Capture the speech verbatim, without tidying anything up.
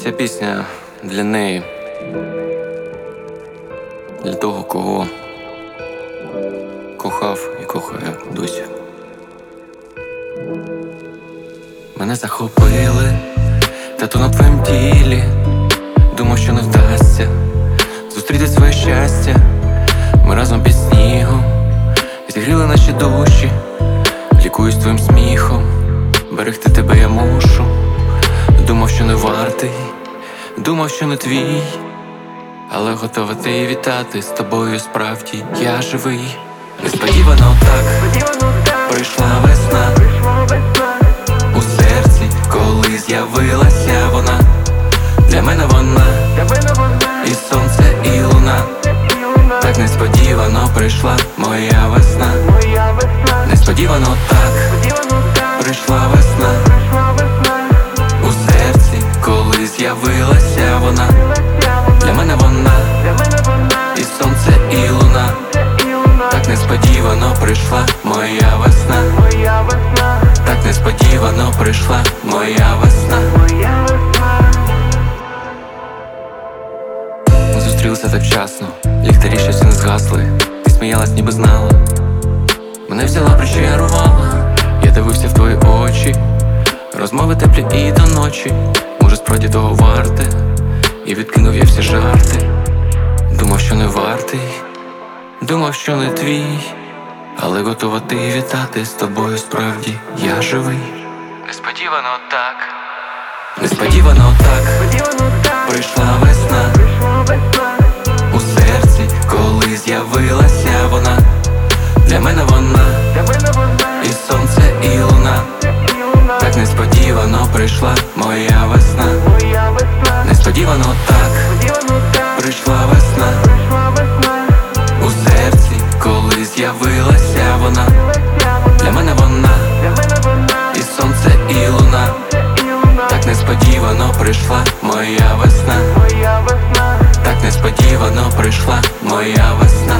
Ця пісня для неї, для того, кого кохав і кохає досі. Мене захопили тату на твоїм тілі. Думав, що не вдасться зустріти своє щастя. Ми разом під снігом зігріли наші душі. Лікуюсь твоїм сміхом, берегти тебе я мушу. Думав, що не вартий, думав, що не твій, але готова ти вітати з тобою справді я живий. Несподівано так прийшла весна у серці, коли з'явилася вона. Для мене вона і сонце, і луна. Так несподівано прийшла моя весна. Несподівано так прийшла весна у серці, коли з'явилася вона. Для мене вона і сонце, і луна. Так несподівано прийшла моя весна. Так несподівано прийшла моя весна. Ми зустрілися так вчасно, ліхтарі щось не згасли. Ти сміялась, ніби знала. Мене взяла, причарувала. Я дивився в твої очі. Розмови теплі і до ночі. Може, справді того варте. І відкинув я всі жарти. Думав, що не вартий, думав, що не твій, але готова ти вітати з тобою справді я живий. Несподівано так, несподівано так прийшла весна у серці, коли з'явилася вона. Для мене вона і сонце, і луна. Так несподівано прийшла моя весна. Несподівано так прийшла весна у серці, коли з'явилася вона. Для мене вона і сонце, і луна. Так несподівано прийшла моя весна. Так несподівано прийшла моя весна.